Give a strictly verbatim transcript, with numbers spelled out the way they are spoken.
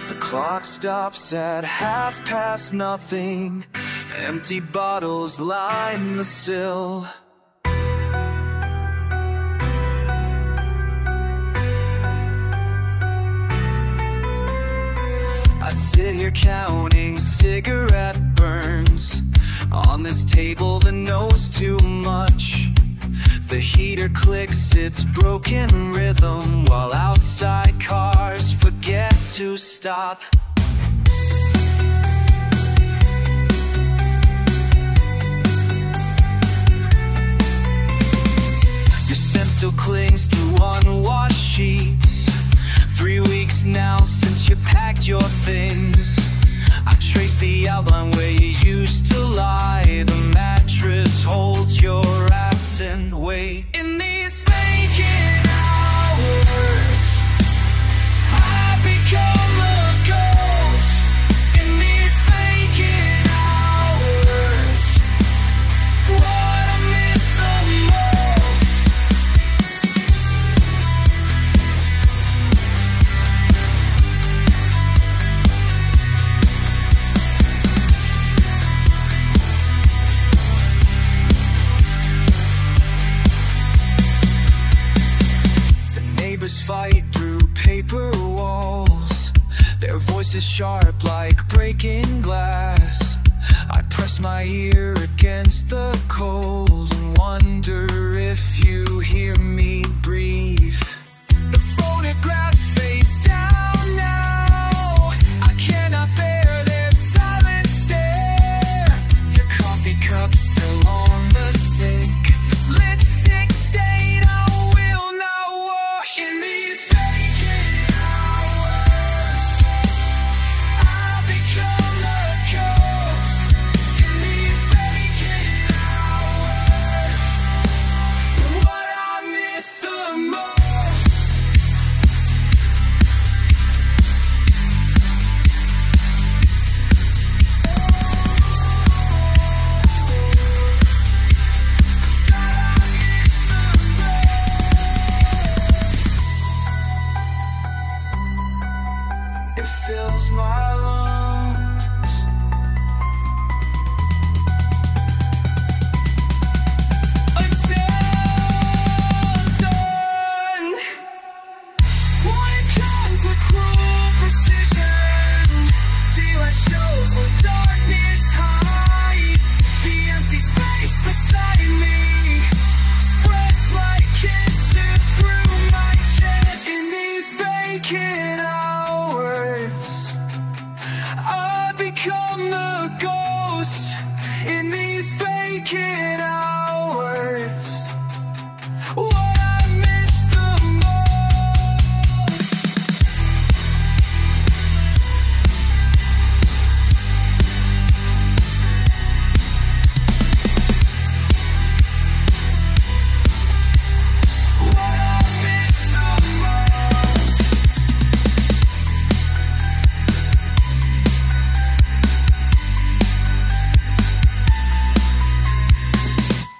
The clock stops at half past nothing. Empty bottles line the sill. I sit here counting cigarette burns on this table that knows too much. The heater clicks its broken rhythm while outside cars forget to stop. Your scent still clings to unwashed sheets. Three weeks now since you packed your things. I trace the outline where you used to lie. The mattress holds your absent weight. In these vacant hours, I become a ghost. In these vacant hours, what I miss the most. Neighbors fight through paper walls. Their voices sharp like breaking glass. I press my ear against the cold and wonder if you hear me breathe. The photographs face down now. I cannot bear their silent stare. Your coffee cup still on the sink. Lipstick stain I will not wash. In these vacant hours, I become a ghost. In these vacant hours, what I miss the most. It fills my lungs. Until I'm done. When it comes with cruel precision, daylight shows where darkness hides. The empty space beside me spreads like cancer through my chest. In these vacant hours, I become the ghost.